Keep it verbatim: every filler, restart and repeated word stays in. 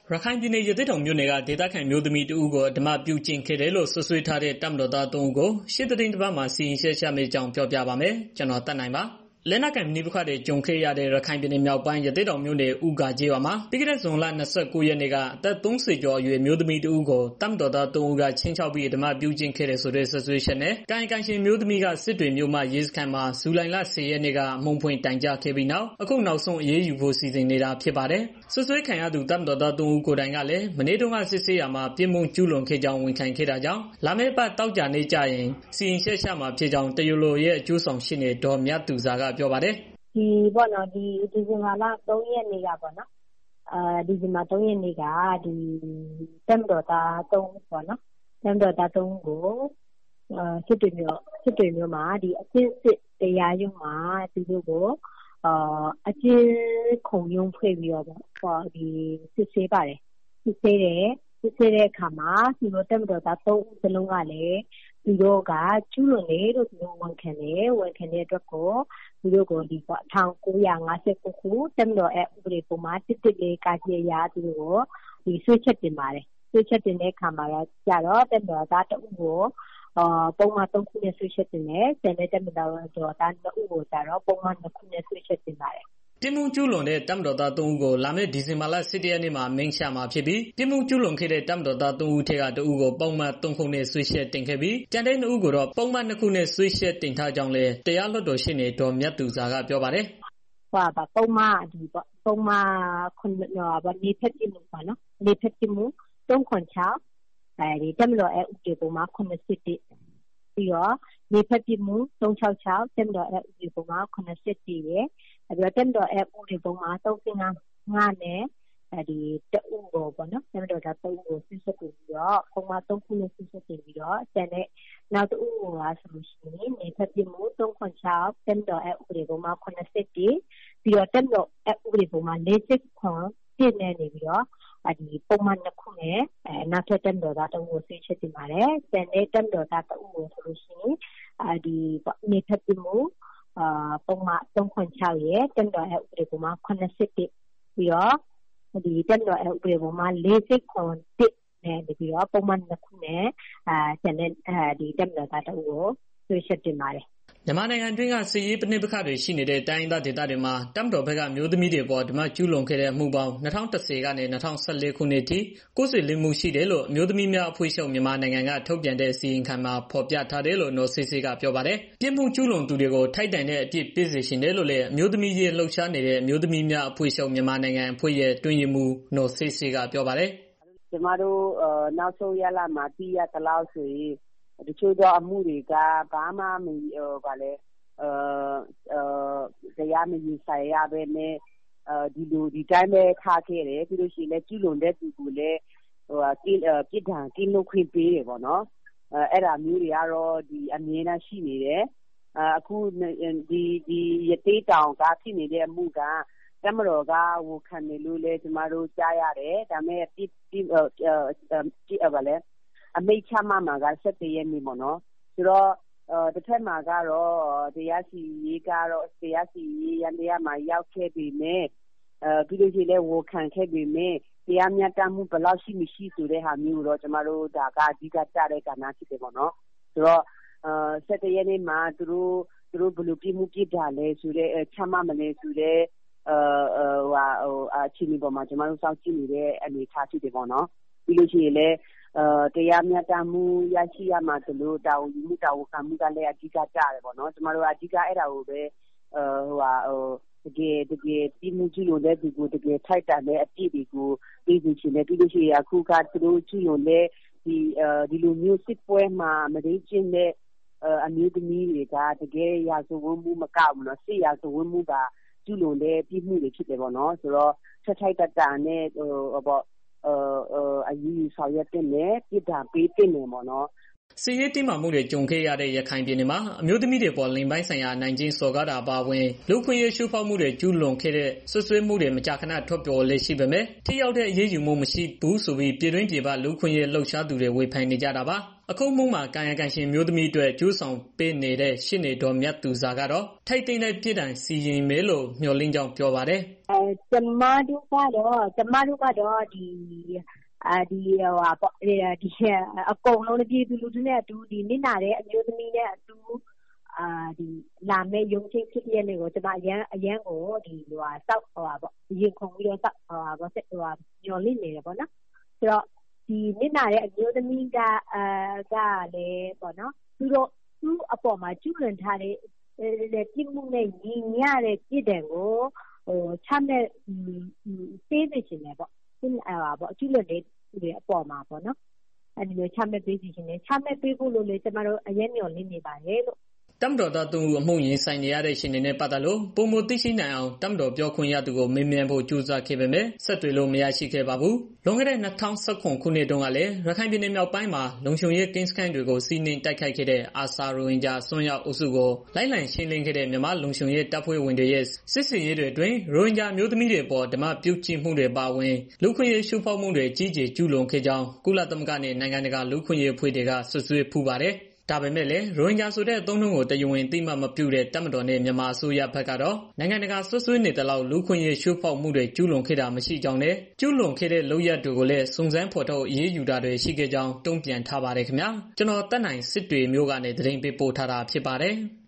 ရခိုင်ပြည်နယ်ရသေ့တောင်မြို့နယ်ကဒေသခံမျိုးသမီးတဦးကိုဓမ္မပြုကျင့်ခဲ့တယ်လို့ဆွဆွဲထားတဲ့တပ်မတော်သားသုံးဦးကိုရှေ့သတင်းတစ်ပတ်မှာစီရင်ချက်ချမယ့်အကြောင်းပြောပြပါမယ်။ကျွန်တော်တက်နိုင်ပါလက်နက်ကိုင်ပဋိပက္ခတွေကြုံခဲ့ရတဲ့ရခိုင်ပြည်နယ်မြောက်ပိုင်းရသေ့တောင်မြို့နယ်ဦးဂါကျေးရွာမှာပြီးခဲ့တဲ့ဇွန်လ၂၉ရက်နေ့ကအသက်သုံးဆယ်ကျော်အရွယ်မျိုးသမီးတဦးကိုတပ်မတော်သားသုံးဦးကချင်းချောက်ပြီးဓမ္မပြုကျင့်ခဲ့တယ်ဆိုတဲ့ဆွဆွဲချက်နဲ့ကာယကံရှင်မျိုးသမီးကစစ်တွေမြို့မှာရဲစခန်းမှာဇူလိုင်လ၁၀ရက်နေ့ကအမှုဖွင့်တိုင်ကြားခဲ့ပြီးနောက်အခုနောက်ဆုံးအရေးယူဖို့စီစဉ်နေတာဖြစ်ပါတယ်။ဆွဆွဲခံရသူတပ်မတော်သားသုံးဦးကိုယ်တိုင်ကလည်းမနေ့တုန်းကစစ်ဆေးရမှာပြစ်မှုကျူးလွန်ခဲ့ကြောင်းဝန်ခံခဲ့တာကြောင့်လာမယ့်ပတ်တောက်ကြနေကြရင်စီရင်ချက်ချမှာဖြစ်ကြောင်းတယူလိုရဲ့အကျိုးဆောင်ရှိနေဒေါ်မြတ်သူစာကပြောပါတယ်။ဒီပေါ့နော်ဒီဒီဇင်ဘာလသုံးရက်နေ့ကပေါ့နော်အာဒီဇင်ဘာသုံးရက်နေ့ကဒီတပ်မတော်သားသုံးပေါ့နော်တပ်မတော်သားသုံးကိုအာစစ်တွေမျိုးစစ်တွေမျိုးမှာဒီအချင်းစစ်တရားရုံးမှာသူတို့ကိုအာအချင်းခုံရုံးဖွဲ့ပြီးတော့ပေါ့ဒီစစ်ဆေးပါတယ်စစ်ဆေးတယ်စစ်ဆေးတဲ့အခါမှာသူတို့တပ်မတော်သားသုံးဦးစလုံးကလည်းသူတို့ကကျူးလွန်တယ်လို့သူတို့ဝန်ခံတယ်ဝန်ခံတဲ့အတွက်ကိုသူတို့ကိုဒီပေါ့၁၉၅၉ခုတပ်မတော်ရဲ့ဥပဒေပုံမှာတစ်တစ်လေးကာကြီးအရာသူတို့ကိုဒီဆွေးချက်တင်ပါတယ်ဆွေးချက်တင်တဲ့အခါမှာတော့ကြတော့တပ်မတော်သားတဦးကိုအာပုံမှန်သုံးခုနဲ့ဆွေးချက်တင်တယ်ကျန်တဲ့တပ်မတော်သားနှစ်ဦးကိုကြတော့ပုံမှန်နှစ်ခုနဲ့ဆွေးချက်တင်ပါတယ်ပြစ်မှုကျူးလွန်တဲ့တပ်မတော်သားသုံးဦးကိုလာမယ့်ဒီဇင်ဘာလ၁၁ရက်နေ့မှာမင်းချမှာဖြစ်ပြီးပြစ်မှုကျူးလွန်ခဲ့တဲ့တပ်မတော်သားသုံးဦးထဲကတဦးကိုပုံမှန်သုံးခုနဲ့ဆွေးချက်တင်ခဲ့ပြီးကျန်တဲ့နှစ်ဦးကိုတော့ပုံမှန်နှစ်ခုနဲ့ဆွေးချက်တင်ထားကြောင်းလည်းတရားလွှတ်တော်ရှေ့နေဒေါ်မြတ်သူစာကပြောပါတယ်။ဟောပါပုံမှန်ဒီပေါ့ပုံမှန်ခုနကဗနေဖက်ပြမှုပါနော်နေဖက်ပြမှုသုံးခွန်ချောင်းအဲဒီတပ်မတော်ရဲ့ဥပဒေပုံမှာခုနှစ်စစ်ပြီးတော့နေဖက်ပြမှုသုံးချောင်းချောင်းတပ်မတော်ရဲ့ဥပဒေပုံမှာခုနှစ်စစ်ပြီးရဲ့အဲ့တော့တက်တော် app ဥပဒေပုံမှာသုံးဆငါငါနဲ့အဲဒီတအုပ်ကိုပေါ့နော်တက်တော်ဒါသုံးကိုစစ်စစ်ပြီးတော့ပုံမှာသုံးခုနဲ့စစ်စစ်ပြီးတော့ကျန်တဲ့နောက်တအုပ်ကဆိုလို့ရှိရင်နေဖက်ပြမှုသုံးခွန်ချောင်းတက်တော် app ဥပဒေပုံမှာခုနှစ်စစ်ပြီးပြီးတော့တက်တော် app ဥပဒေပုံမှာလေးစစ်ခွန်ပြည့်နေနေပြီးတော့အဲဒီပုံမှန်တစ်ခုနဲ့အဲနောက်ထပ်တက်တော်သားတအုပ်ကိုစစ်ချက်တင်ပါတယ်ကျန်တဲ့တက်တော်သားတအုပ်ကိုဆိုလို့ရှိရင်အဲဒီနေဖက်ပြမှုအာပုံမှန်သုံးခွန်ချောင်းရဲ့တက်တော်ရဲ့ဥပဒေပုံမှာခုနှစ်စစ်ပြီးတော့ဒီတက်တော်ရဲ့ဥပဒေပုံမှာလေးစစ်ခွန်တစ်နဲ့ပြီးတော့ပုံမှန်နှစ်ခုနဲ့အာကျန်တဲ့အဲဒီတက်တော်သားတအုပ်ကိုဆွေးချက်တင်ပါတယ်မြန်မာနိုင်ငံတွင်းကစစ်ရေးပဋိပက္ခတွေရှိနေတဲ့တိုင်းရင်းသားဒေသတွေမှာတပ်မတော်ဘက်ကမျိုးသမီးတွေပေါ်ဓမ္မကျူးလွန်ခဲ့တဲ့အမှုပေါင်း၂၀၁၀ကနေ၂၀၁၄ခုနှစ်ထိကိုယ်ဆွေလင်းမှုရှိတယ်လို့မျိုးသမီးများအဖွဲ့ချုပ်မြန်မာနိုင်ငံကထုတ်ပြန်တဲ့အစီရင်ခံမှာဖော်ပြထားတယ်လို့နော်ဆေးဆေးကပြောပါတယ်။ပြစ်မှုကျူးလွန်သူတွေကိုထိုက်တန်တဲ့အပြစ်ပေးစေရှင်တယ်လို့လည်းမျိုးသမီးရေးလှုပ်ရှားနေတဲ့မျိုးသမီးများအဖွဲ့ချုပ်မြန်မာနိုင်ငံအဖွဲ့ရဲ့တွင်ရမှုနော်ဆေးဆေးကပြောပါတယ်။ကျမတို့နောက်ဆုံးရလာမှာသိရသလောက်ဆိုရင်တချို့သောအမှုတွေကဘာမှမဟိုဗာလဲအဲအဲတရားမရင်ဆိုင်ရပဲနဲ့အဲဒီလိုဒီတိုင်းပဲထားခဲ့တယ်ပြီးလို့ရှိရင်လည်းကျူးလွန်တဲ့သူကိုလည်းဟိုပြစ်ပြစ်ဒဏ်ကင်းလို့ခွင့်ပေးတယ်ပေါ့နော်အဲအဲ့ဒါမျိုးတွေကတော့ဒီအမြဲတမ်းရှိနေတယ်အခုဒီဒီရသေးတောင်ကဖြစ်နေတဲ့အမှုကတမတော်ကဝခံနေလို့လဲကျမတို့ကြားရတယ်ဒါပေမဲ့ပြစ်ပြစ်အဲဗာလဲအမိတ်ချမှမှာက၁၇ရက်နေ့ပေါ့နော်ဆိုတော့တစ်ထက်မှာကတော့တရားစီရေးကတော့တရားစီရေးရန်တရားမှာရောက်ခဲ့ပြီမဲ့အဲပြီးလို့ရှိရင်လည်းဝခံခဲ့ပြီမဲ့တရားမျှတမှုဘယ်လောက်ရှိမရှိဆိုတဲ့ဟာမျိုးတော့ကျမတို့ဒါကအဓိကကြားတဲ့ကဏ္ဍဖြစ်တယ်ပေါ့နော်ဆိုတော့အဲ၁၇ရက်နေ့မှာသူတို့သူတို့ဘယ်လိုပြမှုပြတာလဲဆိုတဲ့ချမှမလဲဆိုတဲ့အဲဟိုဟိုအချင်းဒီပေါ်မှာကျမတို့စောင့်ကြည့်နေတဲ့အနေအထားဖြစ်တယ်ပေါ့နော်ပြီးလို့ရှိရင်လည်းအဲတရားမျှတမှုရရှိရမှာတို့တာဝန်ယူမှုတာဝန်ခံမှုကလည်းအဓိကကြတယ်ပေါ့နော်ကျမတို့အဓိကအဲ့ဒါကိုပဲအဲဟိုဟာဟိုတကယ်တကယ်ပြည်မှုကျူးလွန်တဲ့သူကိုတကယ်ထိုက်တန်တဲ့အပြည့်တွေကိုပြည်သူချင်းနဲ့ပြည်လို့ရှိရင်အခုကသူတို့ကျူးလွန်တဲ့ဒီအဲဒီလိုမျိုးစစ်ပွဲမှာမရင်းချင်းတဲ့အမျိုးသမီးတွေကတကယ်ရာဇဝတ်မှုမကောက်ဘူးနော်စစ်ရာဇဝတ်မှုကကျူးလွန်တဲ့ပြည်မှုတွေဖြစ်တယ်ပေါ့နော်ဆိုတော့ထိုက်ထိုက်တန်တန်နဲ့ဟိုပေါ့အဲအရေးဆောင်ရွက်တဲ့နဲ့ပြည်တာပေးတဲ့နေပေါ့နော်စစ်ရေးတင်းမာမှုတွေကြုံခဲ့ရတဲ့ရခိုင်ပြည်နယ်မှာအမျိုးသမီးတွေပေါ်လိင်ပိုင်းဆိုင်ရာနိုင်ကျဉ်စော်ကားတာအပါအဝင်လူခွင့်ရေးရှုဖောက်မှုတွေကျူးလွန်ခဲ့တဲ့ဆွဆွဲမှုတွေမကြာခဏထွက်ပေါ်လေရှိပေမဲ့ထိရောက်တဲ့အရေးယူမှုမရှိဘူးဆိုပြီးပြည်တွင်းပြည်ပလူခွင့်ရေးလှုပ်ရှားသူတွေဝေဖန်နေကြတာပါအခုမှုမှာကာယကံရှင်မျိုးသမီးတွေကျူးဆောင်ပေးနေတဲ့ရှစ်နေတော်မြတ်သူစာကတော့ထိုက်သိမ်းတဲ့ပြည်တိုင်စီရင်မယ်လို့မျှော်လင့်ကြောင်းပြောပါတယ်။အဲကျမတို့ကတော့ကျမတို့ကတော့ဒီအာဒီဟာပေါ့ဒီအကုန်လုံးပြည်သူလူထုနဲ့အတူဒီနိနာတဲ့အမျိုးသမီးနဲ့အတူအာဒီလာမဲ့ရုံချင်းဖြစ်ပြနေကိုကျမအရန်အရန်ကိုဒီဟိုဟာစောက်ဟိုဟာပေါ့ရင်ခုန်ပြီးတော့စောက်ဟိုဟာပေါ့ဟိုဟာညှော်လင့်နေတယ်ပေါ့နော်ဆိုတော့ဒီနိနာတဲ့အမျိုးသမီးကအာကလည်းပေါ့နော်သူတို့သူ့အပေါ်မှာကျူးလွန်ထားတဲ့ပြစ်မှုနဲ့ညီညတဲ့ပြစ်ဒဏ်ကိုဟိုချမဲ့ပေးနေရှင်တယ်ပေါ့သူအဲ့ဟာပေါ့ကျူးလွန်တဲ့သူတွေအပေါ်မှာပေါ့နော်အဲ့ဒီလိုချမဲ့ပေးစီရှင်တယ်ချမဲ့ပေးဖို့လို့လေကျမတို့အရင်မျှော်လင့်နေပါတယ်လို့တမ်တော်သားသုံးဦးအမှုရင်ဆိုင်နေရတဲ့ရှင်တွေနဲ့ပတ်သက်လို့ပုံမသိရှိနိုင်အောင်တမ်တော်ပြောခွင့်ရသူကိုမေးမြန်းဖို့ကြိုးစားခဲ့ပေမဲ့ဆက်သွယ်လို့မရရှိခဲ့ပါဘူး။လွန်ခဲ့တဲ့၂၀၁၇ခုနှစ်တုန်းကလည်းရခိုင်ပြည်နယ်မြောက်ပိုင်းမှာလုံခြုံရေးကင်းစခန်းတွေကိုစီးနင်းတိုက်ခိုက်ခဲ့တဲ့အာဆာရိုဟင်ဂျာဆွမ်းရောက်အုပ်စုကိုလိုက်လံရှင်းလင်းခဲ့တဲ့မြန်မာလုံခြုံရေးတပ်ဖွဲ့ဝင်တွေရဲ့စစ်စင်ရေးတွေအတွင်းရိုဟင်ဂျာမျိုးသမီးတွေပေါ်ဓမ္မပြုကျင့်မှုတွေပါဝင်လူခွင့်ရေးရှုဖောက်မှုတွေကြီးကြီးကျူးလွန်ခဲ့ကြောင်းကုလသမဂ္ဂနဲ့နိုင်ငံတကာလူခွင့်ရေးအဖွဲ့တွေကဆွဆွဲဖူးပါတယ်။ဒါပေမဲ့လည်းရိုဟင်ဂျာဆိုတဲ့အသုံးအနှုန်းကိုတရားဝင်သိမှမပြုတဲ့တပ်မတော်နဲ့မြန်မာအစိုးရဘက်ကတော့နိုင်ငံတကာဆွဆွဲနေတဲ့လောက်လူခွင့်ရေးရှုဖောက်မှုတွေကျူးလွန်ခဲ့တာမရှိကြောင်းနဲ့ကျူးလွန်ခဲ့တဲ့လုပ်ရက်တွေကိုလည်းစုံစမ်းဖော်ထုတ်အရေးယူတာတွေရှိခဲ့ကြောင်းတုံ့ပြန်ထားပါတယ်ခင်ဗျာကျွန်တော်တက်နိုင်စစ်တွေမျိုးကနေသတင်းပေးပို့ထားတာဖြစ်ပါတယ်